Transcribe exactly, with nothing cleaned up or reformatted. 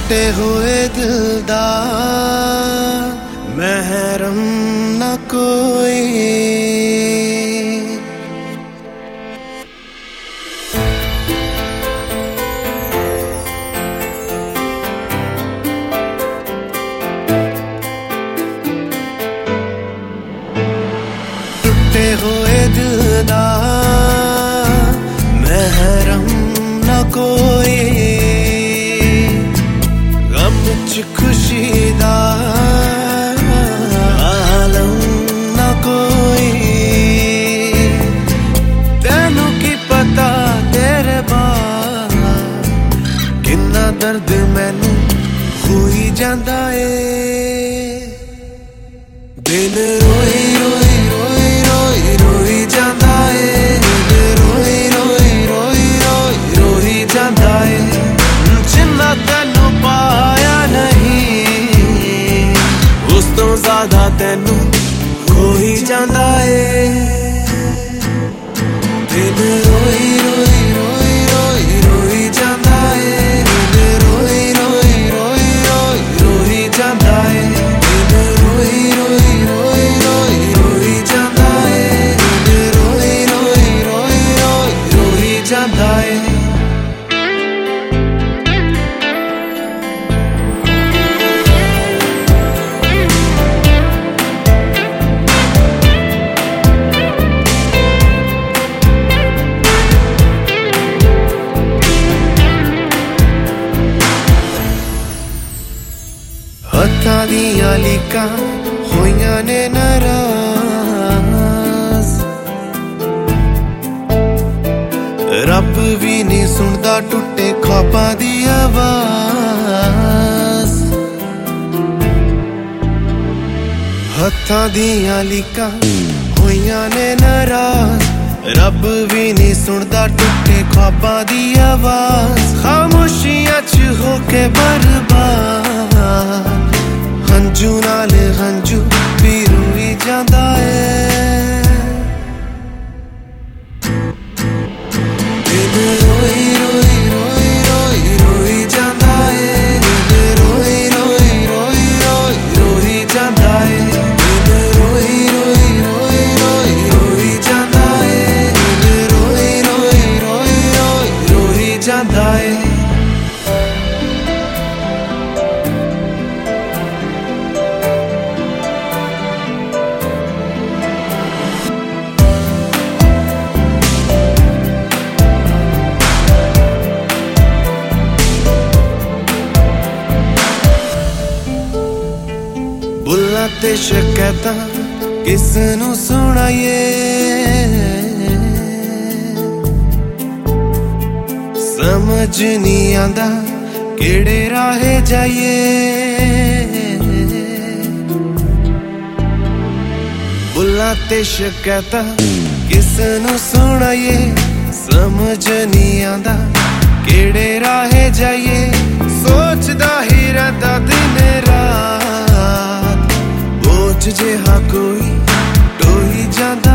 टुटे हुए दिल दा महरम न कोई। टुटे हुए दिल दा महरम न कोई, गम च खुशी दा आलम न कोई। तेनू की पता तेरे बाद किन्ना दर्द मैनू होई जांदा ए। दिल रोई रोई रोई रोई रोई जांदा ए, रोई रोई रोई रोई रोई जांदा ए। जिन्ना तैनू पाया नहीं उस तो ज्यादा तैनू खोई जांदा ए। दिल रोई रोई रोई रोई रोई जांदा ए, रोई रोई रोई रोई रोई जांदा ए। दिल रोई रोई रोई रोई रोई जांदा ए, रोई रोई रोई रोई रोई जांदा ए। हत्थां दियां लीकां होइयां ने नाराज, रब भी नहीं सुनदा टुटे ख्वाबां दी आवाज। हत्थां दियां लीकां होइयां ने नाराज, रब भी नहीं सुनदा टुटे ख्वाबां दी आवाज। खामोशियां च होके बर्बाद हंजू नाल हंजू भी रोई जांदा ए। दिल रोई रोई रोई रोई रोई जांदा ए, रोई रोई रोई रोई रोई जांदा ए। दिल रोई रोई रोई रोई रोई जांदा ए, रोई रोई रोई रोई रोई जांदा ए। बुल्लां ते शकैतां किस नू सुनाइए, समझ नहीं आंदा केड़े राहे जाइए। बुल्लां ते शकैतां किस नू सुनाइए, समझ नहीं आंदा केड़े राहे जाइए। सोचदा ही रहंदा दिन रात बोझ जिहा कोई ढोई जांदा